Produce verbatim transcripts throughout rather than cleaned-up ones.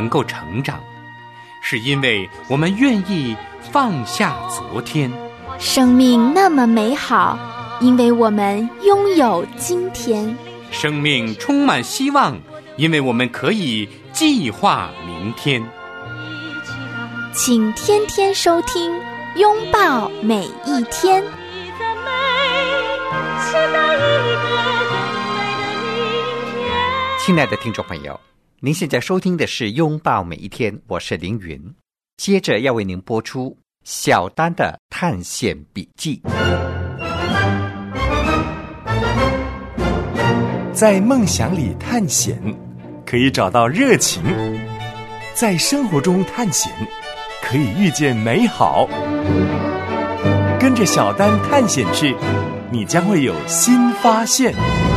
能够成长，是因为我们愿意放下昨天。 生命那么美好，因为我们拥有今天。 生命充满希望，因为我们可以计划明天。 请天天收听，拥抱每一天。 亲爱的听众朋友，您现在收听的是拥抱每一天，我是凌云。接着要为您播出小丹的探险笔记。 在梦想里探险，可以找到热情；在生活中探险，可以遇见美好。跟着小丹探险去，你将会有新发现。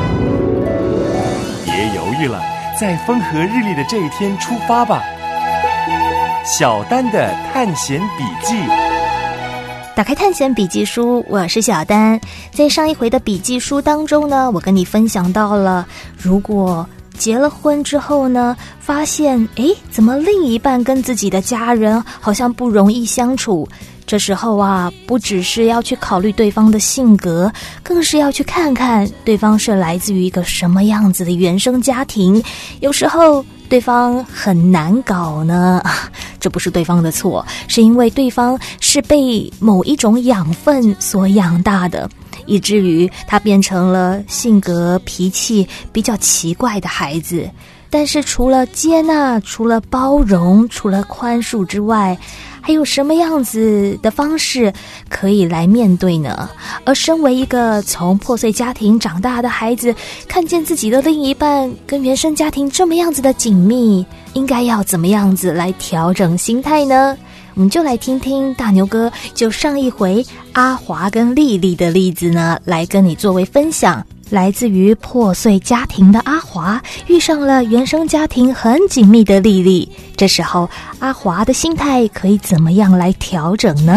别犹豫了，在风和日丽的这一天出发吧！小丹的探险笔记。 打开探险笔记书，我是小丹。在上一回的笔记书当中呢，我跟你分享到了，如果结了婚之后呢，发现诶，怎么另一半跟自己的家人好像不容易相处，这时候啊，不只是要去考虑对方的性格，更是要去看看对方是来自于一个什么样子的原生家庭。有时候对方很难搞呢，这不是对方的错，是因为对方是被某一种养分所养大的，以至于他变成了性格脾气比较奇怪的孩子。但是除了接纳，除了包容，除了宽恕之外，还有什么样子的方式可以来面对呢？而身为一个从破碎家庭长大的孩子，看见自己的另一半跟原生家庭这么样子的紧密，应该要怎么样子来调整心态呢？我们就来听听大牛哥就上一回阿华跟丽丽的例子呢，来跟你作为分享。来自于破碎家庭的阿华遇上了原生家庭很紧密的丽丽，这时候阿华的心态可以怎么样来调整呢？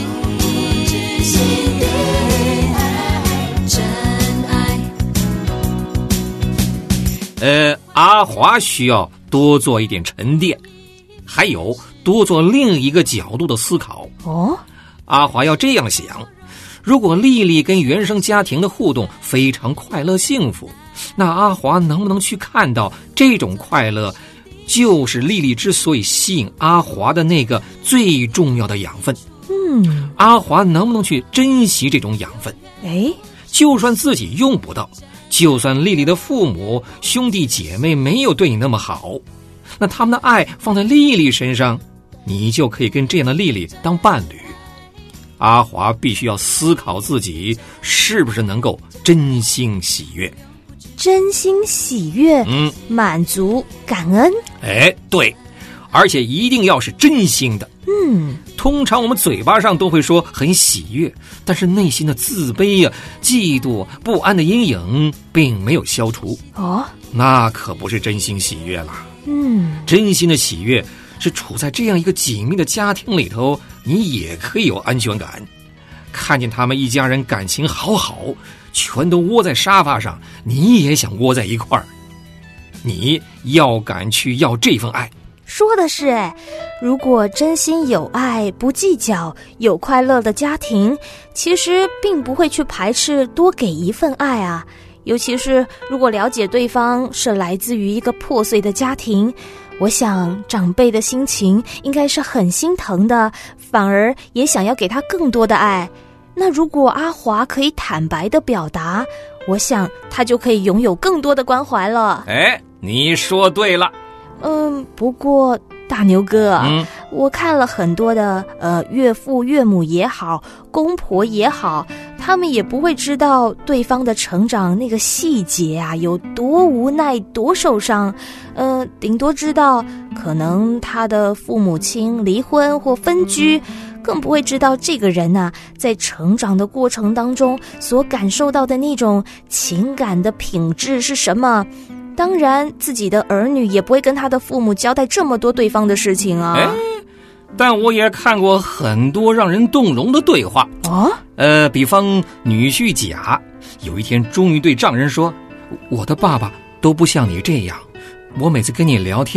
呃，阿华需要多做一点沉淀，还有多做另一个角度的思考。 哦， 阿华要这样想，如果丽丽跟原生家庭的互动非常快乐幸福，那阿华能不能去看到这种快乐就是丽丽之所以吸引阿华的那个最重要的养分？ 嗯， 阿华能不能去珍惜这种养分？ 诶， 就算自己用不到，就算丽丽的父母兄弟姐妹没有对你那么好，那他们的爱放在丽丽身上，你就可以跟这样的丽丽当伴侣。阿华必须要思考自己是不是能够真心喜悦， 真心喜悦， 嗯， 满足感恩。 哎，对，而且一定要是真心的。 嗯， 通常我们嘴巴上都会说很喜悦，但是内心的自卑呀、嫉妒、不安的阴影并没有消除。 哦， 那可不是真心喜悦了。 嗯， 真心的喜悦是处在这样一个紧密的家庭里头，你也可以有安全感。看见他们一家人感情好好，全都窝在沙发上，你也想窝在一块儿。你要敢去要这份爱。 说的是哎，如果真心有爱，不计较，有快乐的家庭，其实并不会去排斥多给一份爱啊。尤其是如果了解对方是来自于一个破碎的家庭，我想长辈的心情应该是很心疼的，反而也想要给他更多的爱。那如果阿华可以坦白的表达，我想他就可以拥有更多的关怀了。 哎，你说对了。 嗯，不过大牛哥， 嗯， 我看了很多的呃岳父岳母也好，公婆也好，他们也不会知道对方的成长那个细节啊，有多无奈多受伤，呃，顶多知道可能他的父母亲离婚或分居，更不会知道这个人啊在成长的过程当中所感受到的那种情感的品质是什么。当然自己的儿女也不会跟他的父母交代这么多对方的事情啊。 哎，但我也看过很多让人动容的对话哦。 呃，比方女婿甲有一天终于对丈人说，我的爸爸都不像你这样，我每次跟你聊天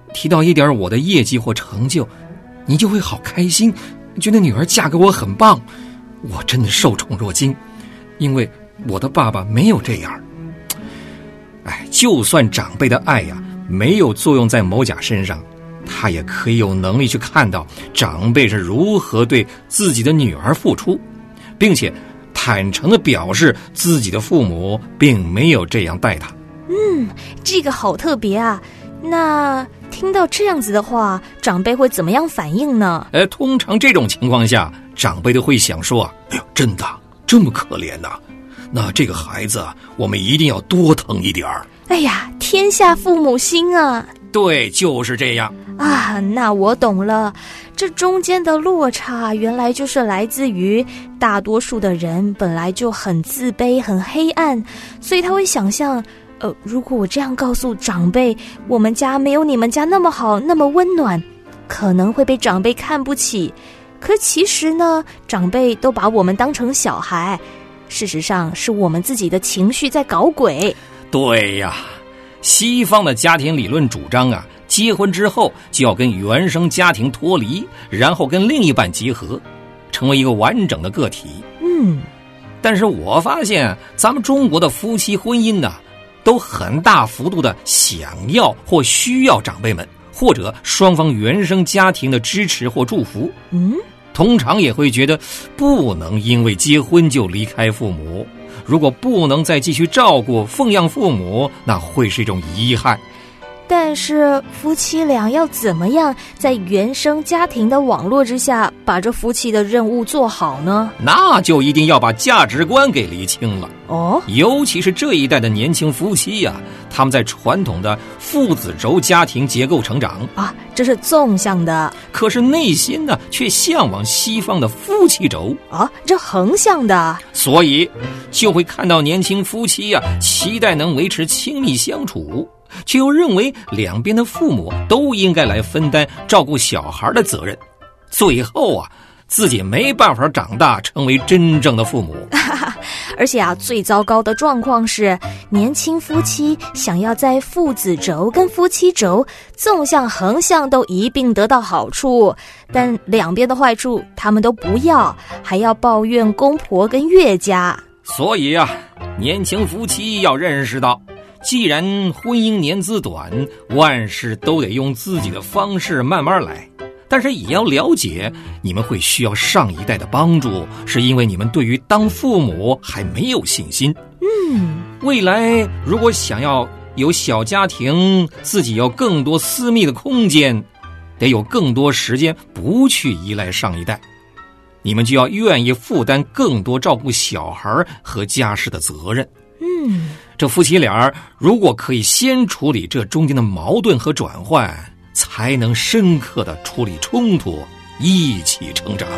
提到一点我的业绩或成就，你就会好开心，觉得女儿嫁给我很棒。我真的受宠若惊，因为我的爸爸没有这样。哎，就算长辈的爱呀、啊、没有作用在某甲身上，他也可以有能力去看到长辈是如何对自己的女儿付出，并且坦诚地表示自己的父母并没有这样待他。 嗯，这个好特别啊。那听到这样子的话，长辈会怎么样反应呢？ 呃，通常这种情况下，长辈都会想说啊，哎呦，真的这么可怜呐、啊？那这个孩子啊，我们一定要多疼一点儿。 哎呀，天下父母心啊！ 对，就是这样啊。那我懂了，这中间的落差原来就是来自于大多数的人本来就很自卑、很黑暗，所以他会想象，呃，如果我这样告诉长辈，我们家没有你们家那么好，那么温暖，可能会被长辈看不起。可其实呢，长辈都把我们当成小孩。事实上是我们自己的情绪在搞鬼。 对呀，西方的家庭理论主张啊，结婚之后就要跟原生家庭脱离，然后跟另一半结合，成为一个完整的个体。 嗯， 但是我发现咱们中国的夫妻婚姻呢、啊，都很大幅度的想要或需要长辈们或者双方原生家庭的支持或祝福。 嗯， 通常也会觉得不能因为结婚就离开父母，如果不能再继续照顾奉养父母，那会是一种遗憾。 但是夫妻俩要怎么样在原生家庭的网络之下把这夫妻的任务做好呢？ 那就一定要把价值观给厘清了哦。 尤其是这一代的年轻夫妻呀、啊，他们在传统的父子轴家庭结构成长啊，这是纵向的， 可是内心呢却向往西方的夫妻轴啊，这横向的， 所以就会看到年轻夫妻呀、啊，期待能维持亲密相处，却又认为两边的父母都应该来分担照顾小孩的责任，最后啊，自己没办法长大成为真正的父母。 而且啊，最糟糕的状况是，年轻夫妻想要在父子轴跟夫妻轴纵向横向都一并得到好处，但两边的坏处他们都不要，还要抱怨公婆跟岳家。 所以啊，年轻夫妻要认识到，既然婚姻年资短，万事都得用自己的方式慢慢来，但是也要了解你们会需要上一代的帮助，是因为你们对于当父母还没有信心。 嗯， 未来如果想要有小家庭，自己有更多私密的空间，得有更多时间不去依赖上一代，你们就要愿意负担更多照顾小孩和家事的责任。 嗯， 这夫妻俩如果可以先处理这中间的矛盾和转换，才能深刻地处理冲突，一起成长。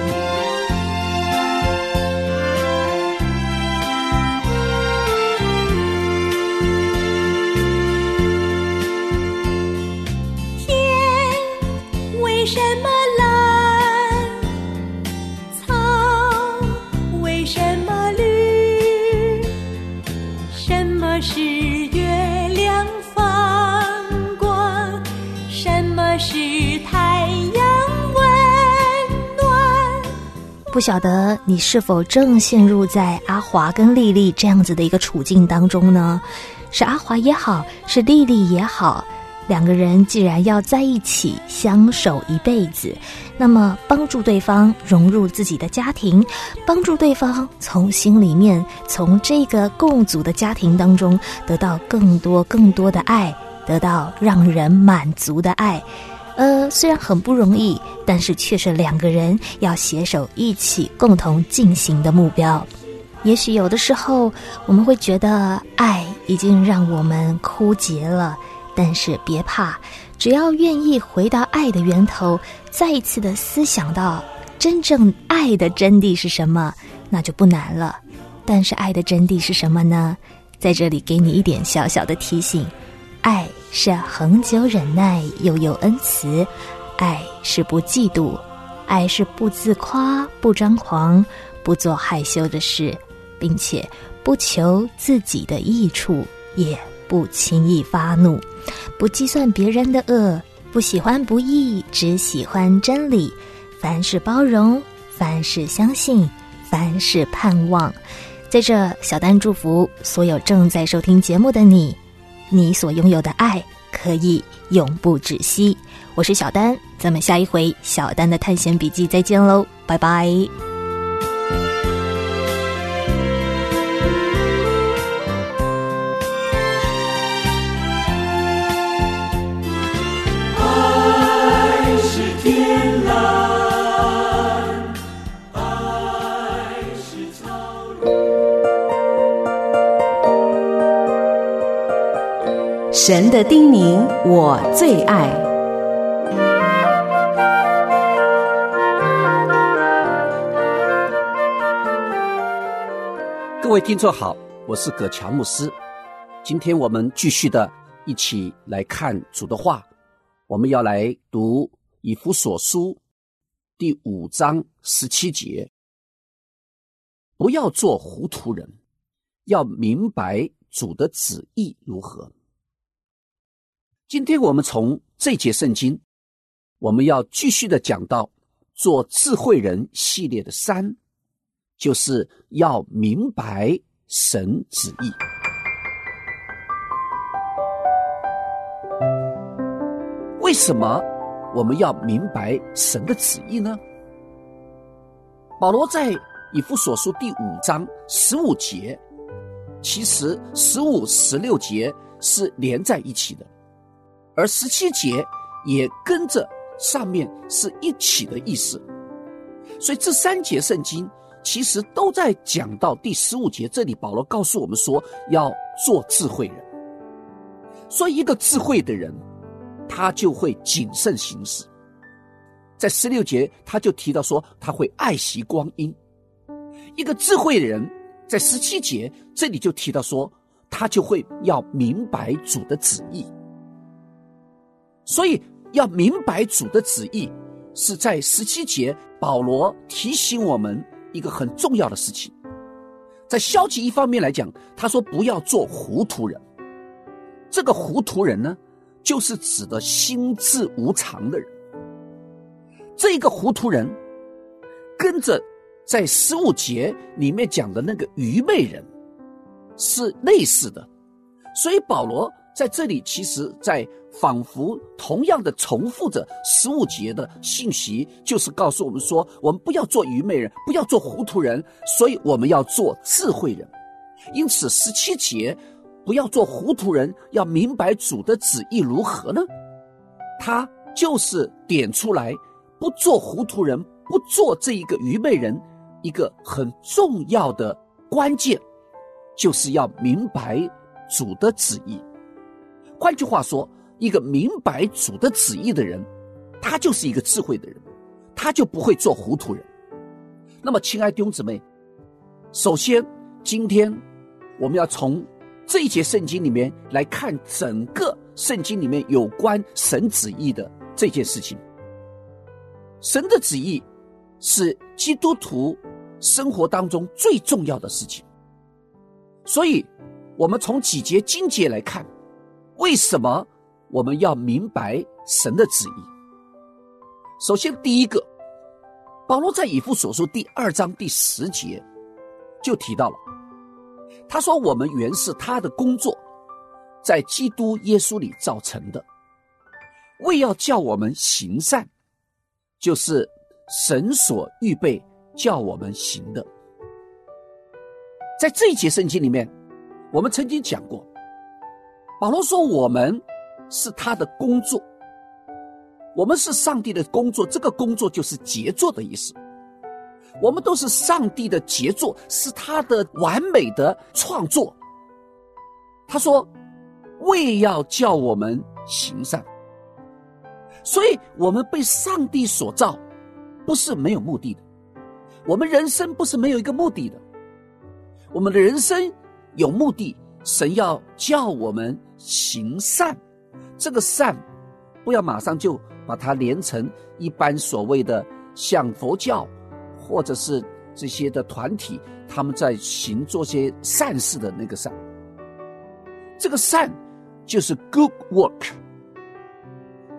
天为什么蓝？草为什么绿？什么是月亮放光？什么是太阳温暖？ 不晓得你是否正陷入在阿华跟丽丽这样子的一个处境当中呢？是阿华也好，是丽丽也好，两个人既然要在一起相守一辈子，那么帮助对方融入自己的家庭，帮助对方从心里面，从这个共组的家庭当中得到更多更多的爱，得到让人满足的爱。呃，虽然很不容易，但是却是两个人要携手一起共同进行的目标。也许有的时候我们会觉得爱已经让我们枯竭了，但是别怕，只要愿意回到爱的源头，再一次的思想到真正爱的真谛是什么，那就不难了。但是爱的真谛是什么呢？在这里给你一点小小的提醒，爱是恒久忍耐，又有恩慈，爱是不嫉妒，爱是不自夸，不张狂，不做害羞的事，并且不求自己的益处，也不轻易发怒，不计算别人的恶， 不喜欢不义，只喜欢真理。凡事包容，凡事相信，凡事盼望。在这，小丹祝福所有正在收听节目的你，你所拥有的爱可以永不止息。我是小丹，咱们下一回小丹的探险笔记再见喽，拜拜。 爱是天蓝，爱是草原。 神的叮咛我最爱。 各位听众好，我是葛乔牧师。今天我们继续的一起来看主的话，我们要来读以弗所书第五章十七节。不要做糊涂人，要明白主的旨意如何。今天我们从这节圣经，我们要继续的讲到做智慧人系列的三，就是要明白神旨意。为什么我们要明白神的旨意呢？保罗在以弗所书第五章十五节，其实十五、十六节是连在一起的，而十七节也跟着上面是一起的意思。所以这三节圣经其实都在讲到第十五节，这里保罗告诉我们说要做智慧人。所以一个智慧的人，他就会谨慎行事。在十六节他就提到说他会爱惜光阴。一个智慧的人，在十七节这里就提到说他就会要明白主的旨意。所以要明白主的旨意，是在十七节保罗提醒我们一个很重要的事情。在消极一方面来讲，他说不要做糊涂人。这个糊涂人呢，就是指的心智无常的人。这个糊涂人跟着在十五节里面讲的那个愚昧人是类似的。所以保罗在这里其实在仿佛同样的重复着十五节的信息，就是告诉我们说我们不要做愚昧人，不要做糊涂人，所以我们要做智慧人。因此十七节不要做糊涂人，要明白主的旨意如何呢？他就是点出来不做糊涂人，不做这一个愚昧人，一个很重要的关键，就是要明白主的旨意。换句话说，一个明白主的旨意的人，他就是一个智慧的人，他就不会做糊涂人。那么亲爱的弟兄姊妹，首先今天我们要从这一节圣经里面来看整个圣经里面有关神旨意的这件事情。神的旨意是基督徒生活当中最重要的事情。所以我们从几节经节来看，为什么我们要明白神的旨意。首先第一个，保罗在以弗所书第二章第十节就提到了，他说我们原是他的工作，在基督耶稣里造成的，为要叫我们行善，就是神所预备叫我们行的。在这一节圣经里面，我们曾经讲过，保罗说我们是他的工作，我们是上帝的工作，这个工作就是杰作的意思。我们都是上帝的杰作，是他的完美的创作。他说为要叫我们行善，所以我们被上帝所造不是没有目的的，我们人生不是没有一个目的的，我们的人生有目的，神要叫我们行善。这个善不要马上就把它连成一般所谓的像佛教或者是这些的团体他们在行做些善事的那个善。这个善就是 good work，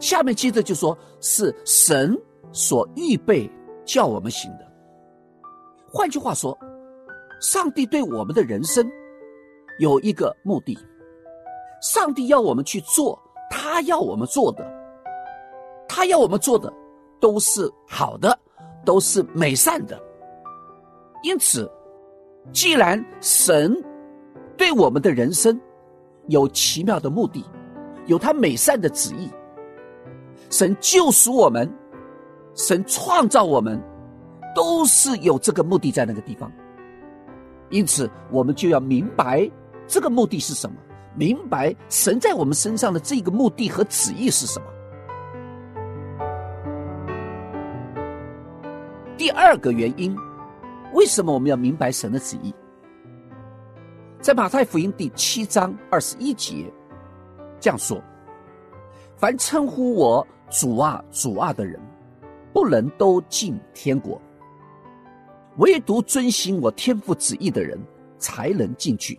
下面接着就说是神所预备叫我们行的。换句话说，上帝对我们的人生有一个目的，上帝要我们去做他要我们做的，他要我们做的都是好的，都是美善的。因此既然神对我们的人生有奇妙的目的，有他美善的旨意，神救赎我们，神创造我们，都是有这个目的在那个地方。因此我们就要明白这个目的是什么，明白神在我们身上的这个目的和旨意是什么。第二个原因，为什么我们要明白神的旨意？在马太福音第七章二十一节这样说：凡称呼我主啊主啊的人，不能都进天国，唯独遵行我天父旨意的人才能进去。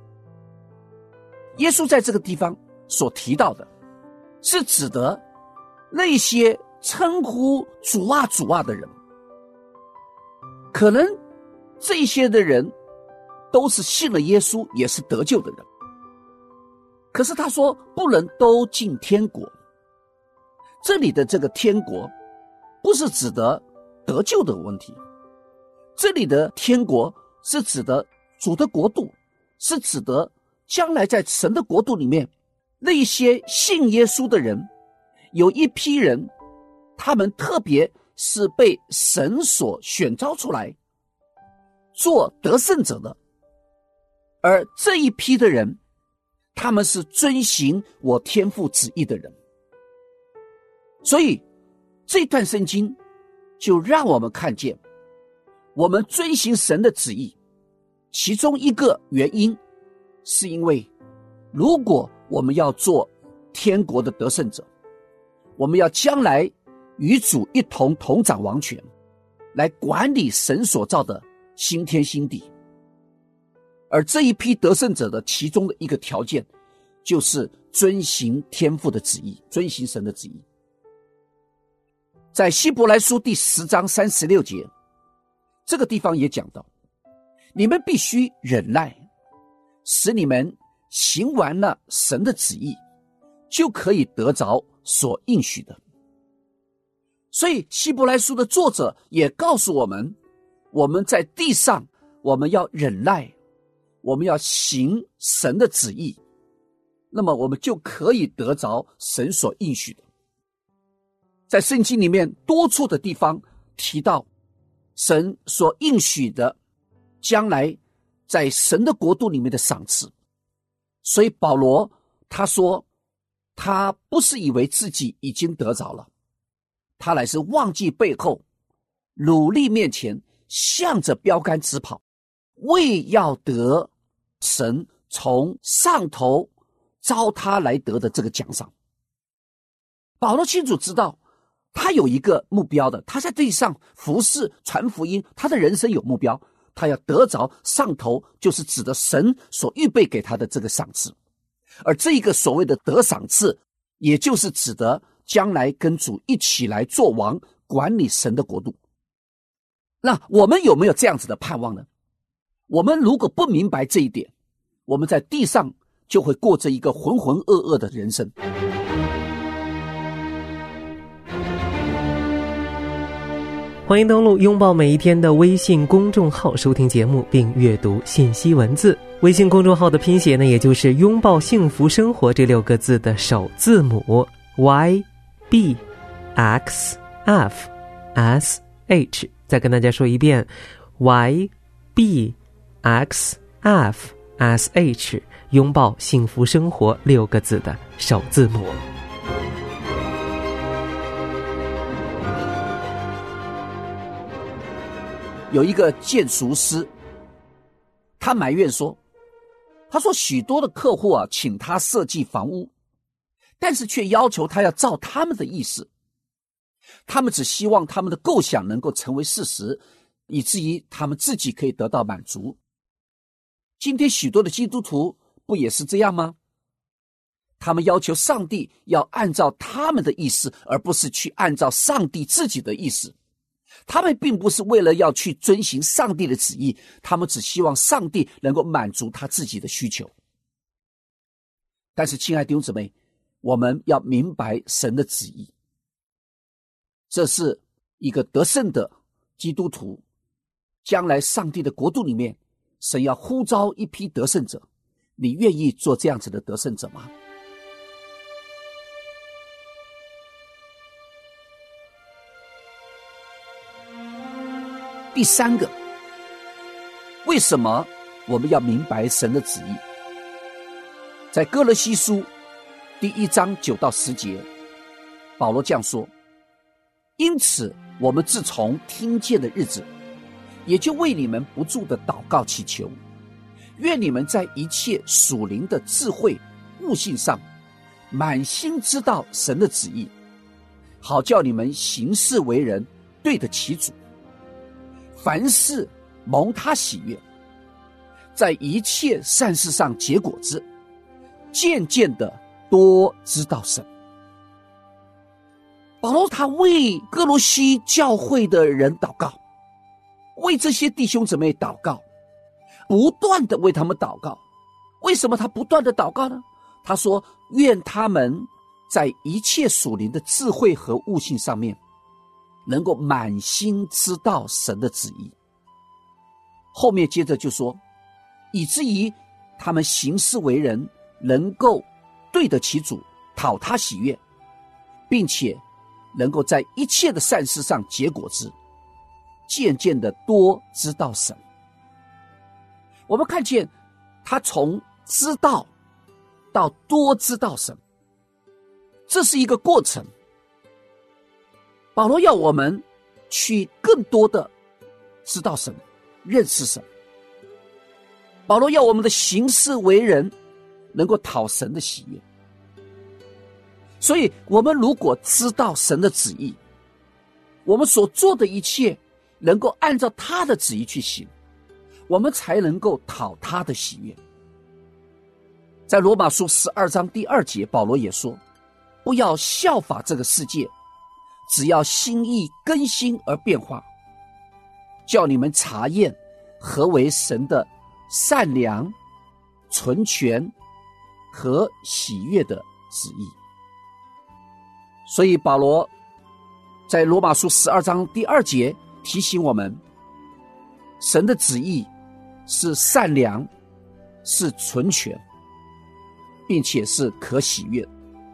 耶稣在这个地方所提到的，是指的那些称呼主啊主啊的人。可能这些的人都是信了耶稣，也是得救的人。可是他说不能都进天国，这里的这个天国不是指的得救的问题，这里的天国是指的主的国度，是指的将来在神的国度里面，那些信耶稣的人，有一批人，他们特别是被神所选召出来做得胜者的，而这一批的人，他们是遵行我天父旨意的人。所以这段圣经就让我们看见，我们遵行神的旨意，其中一个原因是因为，如果我们要做天国的得胜者，我们要将来与主一同同掌王权，来管理神所造的新天新地。而这一批得胜者的其中的一个条件，就是遵行天父的旨意，遵行神的旨意。在希伯来书第十章三十六节，这个地方也讲到，你们必须忍耐，使你们行完了神的旨意，就可以得着所应许的。所以希伯来书的作者也告诉我们，我们在地上我们要忍耐，我们要行神的旨意，那么我们就可以得着神所应许的。在圣经里面多处的地方提到神所应许的将来在神的国度里面的赏赐。所以保罗他说，他不是以为自己已经得着了，他乃是忘记背后，努力面前，向着标杆直跑，为要得神从上头招他来得的这个奖赏。保罗清楚知道他有一个目标的，他在地上服侍传福音，他的人生有目标，他要得着上头，就是指的神所预备给他的这个赏赐。而这一个所谓的得赏赐，也就是指的将来跟主一起来做王，管理神的国度。那我们有没有这样子的盼望呢？我们如果不明白这一点，我们在地上就会过着一个浑浑噩噩的人生。 欢迎登录拥抱每一天的微信公众号收听节目并阅读信息文字。微信公众号的拼写呢，也就是拥抱幸福生活这六个字的首字母 Y B X F S H。 再跟大家说一遍 Y B X F S H， 拥抱幸福生活六个字的首字母。 有一个建筑师，他埋怨说，他说许多的客户啊，请他设计房屋，但是却要求他要照他们的意思，他们只希望他们的构想能够成为事实，以至于他们自己可以得到满足。今天许多的基督徒不也是这样吗？ 他们要求上帝要按照他们的意思，而不是去按照上帝自己的意思。他们并不是为了要去遵行上帝的旨意，他们只希望上帝能够满足他自己的需求。但是亲爱的弟兄姊妹，我们要明白神的旨意，这是一个得胜的基督徒，将来上帝的国度里面，神要呼召一批得胜者，你愿意做这样子的得胜者吗？第三个，为什么我们要明白神的旨意？在哥罗西书第一章九到十节，保罗这样说：因此我们自从听见的日子，也就为你们不住的祷告祈求，愿你们在一切属灵的智慧悟性上，满心知道神的旨意，好叫你们行事为人对得起主，凡事蒙他喜悦，在一切善事上结果子，渐渐的多知道神。保罗他为哥罗西教会的人祷告，为这些弟兄姊妹祷告，不断的为他们祷告。为什么他不断的祷告呢？他说愿他们在一切属灵的智慧和悟性上面，能够满心知道神的旨意。后面接着就说，以至于他们行事为人能够对得起主，讨他喜悦，并且能够在一切的善事上结果子，渐渐的多知道神。我们看见他从知道到多知道神，这是一个过程。保罗要我们去更多的知道神，认识神。保罗要我们的行事为人能够讨神的喜悦。所以我们如果知道神的旨意，我们所做的一切能够按照他的旨意去行，我们才能够讨他的喜悦。在罗马书十二章第二节，保罗也说，不要效法这个世界，只要心意更新而变化，叫你们查验何为神的善良、纯全和喜悦的旨意。所以保罗在罗马书十二章第二节提醒我们，神的旨意是善良，是纯全，并且是可喜悦。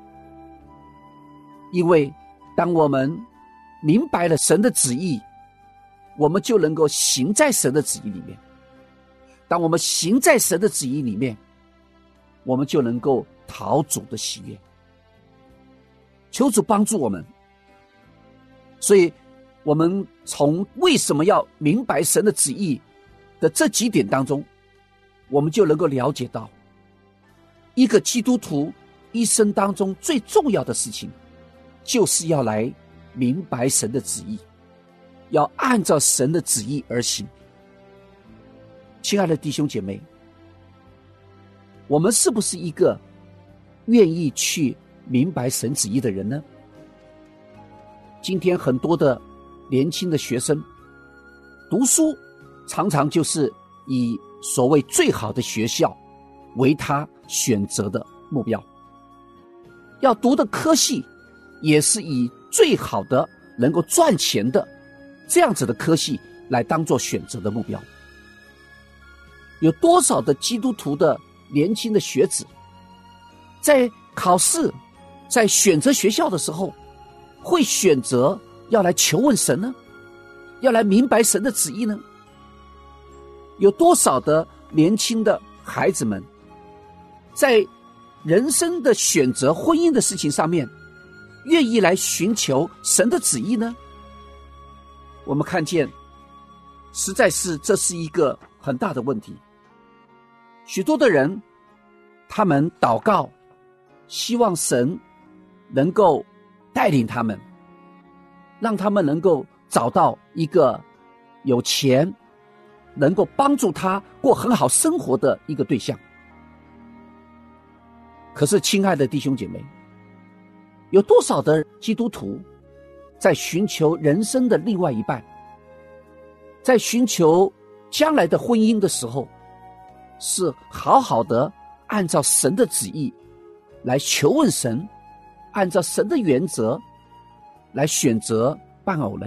因为当我们明白了神的旨意，我们就能够行在神的旨意里面。当我们行在神的旨意里面，我们就能够讨主的喜悦。求主帮助我们。所以我们从为什么要明白神的旨意的这几点当中，我们就能够了解到，一个基督徒一生当中最重要的事情，就是要来明白神的旨意，要按照神的旨意而行。亲爱的弟兄姐妹，我们是不是一个愿意去明白神旨意的人呢？今天很多的年轻的学生读书，常常就是以所谓最好的学校为他选择的目标，要读的科系也是以最好的能够赚钱的这样子的科系来当作选择的目标。有多少的基督徒的年轻的学子在考试，在选择学校的时候，会选择要来求问神呢？要来明白神的旨意呢？有多少的年轻的孩子们在人生的选择婚姻的事情上面，愿意来寻求神的旨意呢？我们看见实在是这是一个很大的问题。许多的人他们祷告，希望神能够带领他们，让他们能够找到一个有钱，能够帮助他过很好生活的一个对象。 可是亲爱的弟兄姐妹，有多少的基督徒在寻求人生的另外一半，在寻求将来的婚姻的时候，是好好的按照神的旨意来求问神，按照神的原则来选择伴偶呢？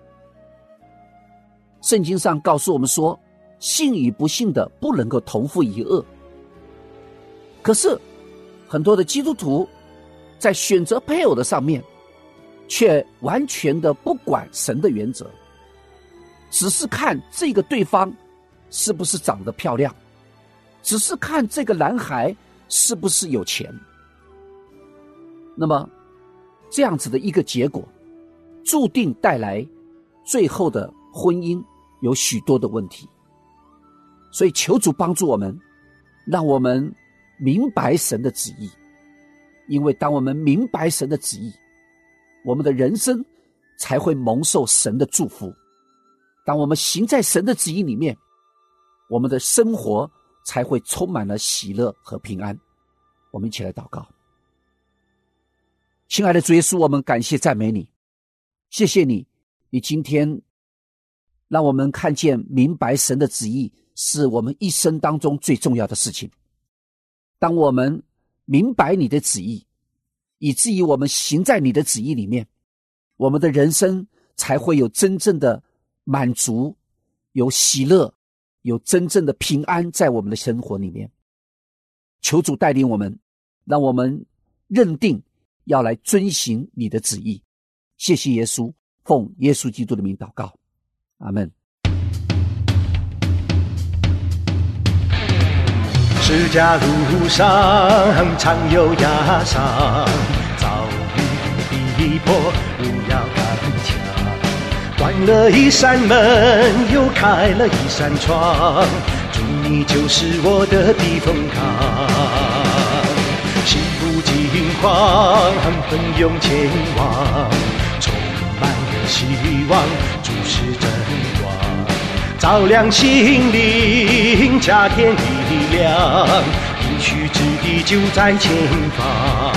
圣经上告诉我们说，信与不信的不能够同负一轭。可是很多的基督徒在选择配偶的上面却完全的不管神的原则，只是看这个对方是不是长得漂亮，只是看这个男孩是不是有钱。那么这样子的一个结果，注定带来最后的婚姻有许多的问题。所以求主帮助我们，让我们明白神的旨意。因为当我们明白神的旨意，我们的人生才会蒙受神的祝福。当我们行在神的旨意里面，我们的生活才会充满了喜乐和平安。我们一起来祷告。亲爱的主耶稣，我们感谢赞美你，谢谢你，你今天让我们看见明白神的旨意是我们一生当中最重要的事情。当我们明白你的旨意，以至于我们行在你的旨意里面，我们的人生才会有真正的满足，有喜乐，有真正的平安在我们的生活里面。求主带领我们，让我们认定要来遵行你的旨意。谢谢耶稣，奉耶稣基督的名祷告，阿们。 十架路上常有压伤，遭遇逼迫不要刚强，关了一扇门又开了一扇窗，主你就是我的避风港。心不惊慌，奋勇前往，充满了希望，主是真光，照亮心灵，加添力量，应许之地就在前方。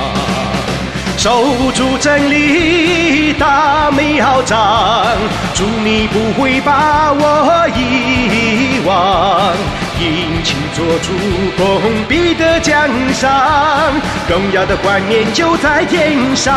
守住真理，打美好仗，主你不会把我遗忘，殷勤做主公必得奖赏，荣耀的冠冕就在天上。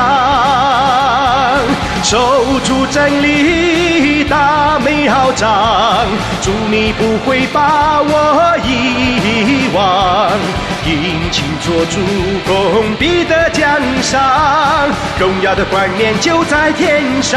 守住真理，打美好仗，主你不会把我遗忘，殷勤做主公必得奖赏，荣耀的冠冕就在天上。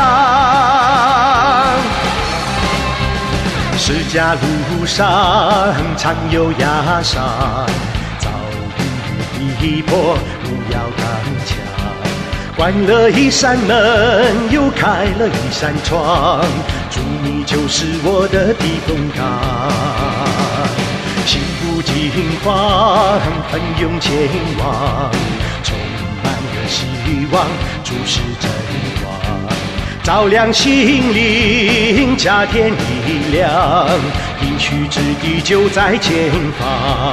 十架路上常有压伤，遭遇逼迫不要刚强，关了一扇门又开了一扇窗，主你就是我的避风港。心不惊慌，奋勇前往，充满了希望，主是真光，照亮心灵，加添力量，应许之地就在前方。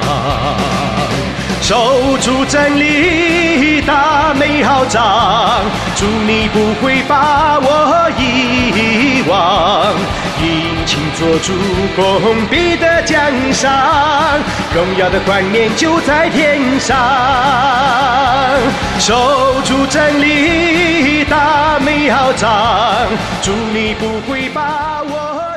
守住真理，打美好仗，主你不会把我遗忘，殷勤做主公必得奖赏，荣耀的冠冕就在天上。守住真理，打美好仗，主你不会把我